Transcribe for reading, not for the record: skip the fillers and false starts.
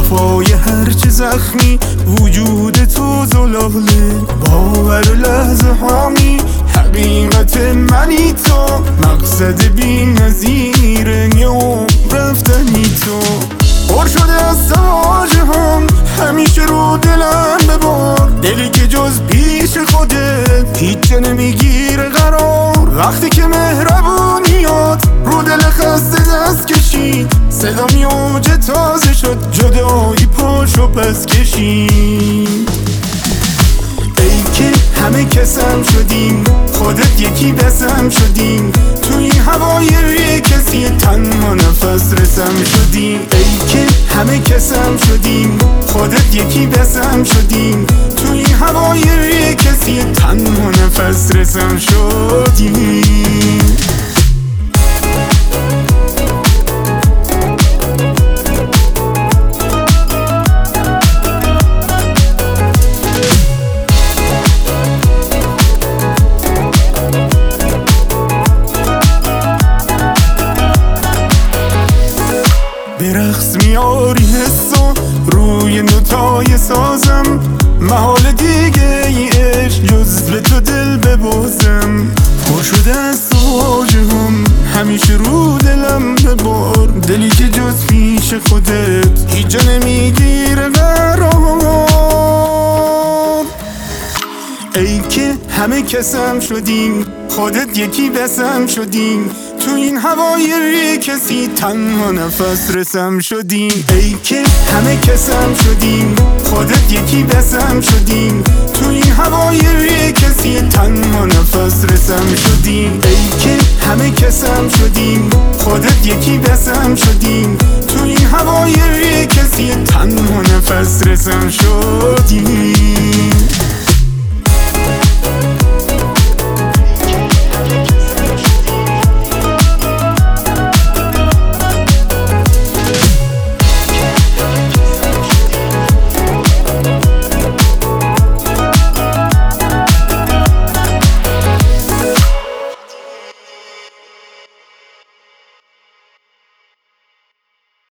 وفای هرچه زخمی وجود تو زلاله، باور لحظه هامی حقیقت منی تو، مقصد بی نظیر یه عمر رفتنی تو. پر شده از سواجه هم همیشه رو دلم ببار، دلی که جز پیش خودت هیچ جا نمیگیره قرار. وقتی که مهربونیات رو دل خسته دست کشید، صدا موج تازه شد جدایی پاشو پس کشید. ای که همه کسم شدیم خودت یکی بسم شدیم، تو این هوای روی کسی تنها نفس رسم شدیم. ای که همه کسم شدیم خودت یکی بسم شدیم، تو این هوای روی کسی تنها نفس رسم شدیم. به رقص میاری حسو روی نوتای سازم، محال دیگه ای عشق جز به تو دل ببازم. پر شده از واژه هم همیشه رو دلم ببار، دلی که جز پیش خودت هیچ جا نمیگیره قرار. ای که همه کسم شدیم خودت یکی بسم شدیم، تو این هوای روی کسی تنها نفس رسم شدیم. ای که همه کسم شدیم خودت یکی بسم شدیم، تو این هوای روی کسی تنها نفس رسم شدیم. ای که همه کسم شدیم خودت یکی بسم شدیم، تو این هوای روی کسی تنها نفس رسم شدیم.